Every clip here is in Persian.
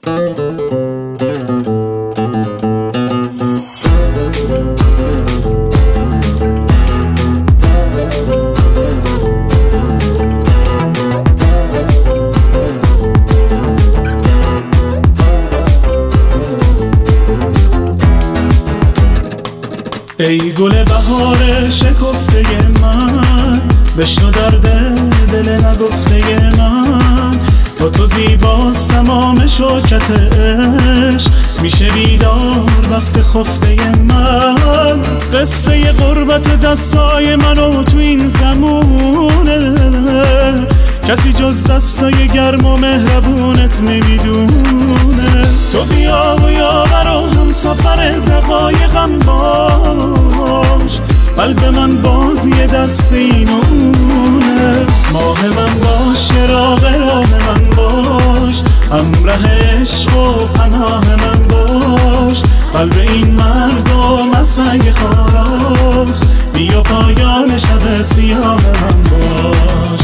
ای گل بهار شکفته من، بشنو درد دل نگفته من. با تو زیباست تمام شوکت عشق، میشه بیدار وقت خفته من. قصه غربت دستای منو تو این زمونه، کسی جز دستای گرم و مهربونت نمیدونه. تو بیا و یاور و هم سفر دقایقم باش، قلب من بازی دست اینونه. ماه من باش، چراغ راه من باش، همراه عشق و پناه من باش. قلب این مردم از سنگ خاراست، بیا پایان شب سیاه من باش.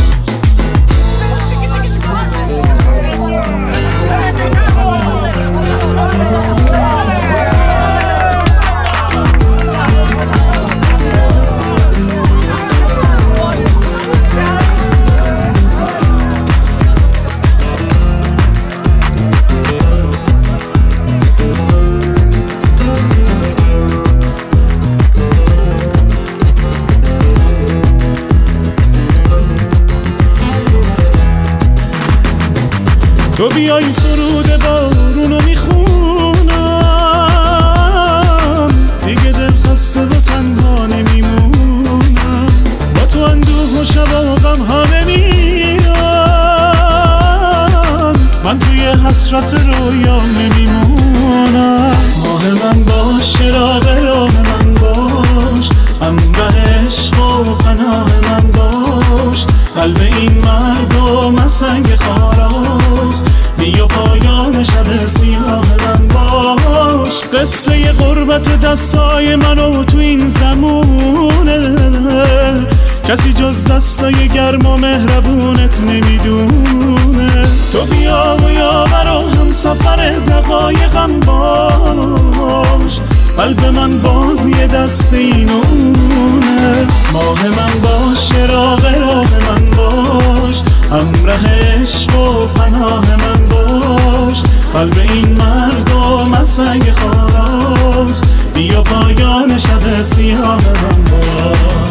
تو بیایی سرود بارونو میخونم، دیگه دل خسته و تنها نمیمونم. با تو اندوه و شب و غم ها نمیرم، من توی حسرت رویا نمیمونم. ماه من باش، چراغ راه من باش، همراه عشق و پناه من باش. قلب این مردم از سنگ خاراست، بیا پایان شب سیاه من باش. قصه غربت دستای منو تو این زمونه، کسی جز دستای گرم و مهربونت نمیدونه. تو بیا و یاور و هم سفر دقایقم باش، قلب من بازی دست اینونه. ماه من باش، چراغ راه من باش، همراه عشق و پناه من باش. قلب این مردم از سنگ خاراست، بیا پایان شب سیاه من باش.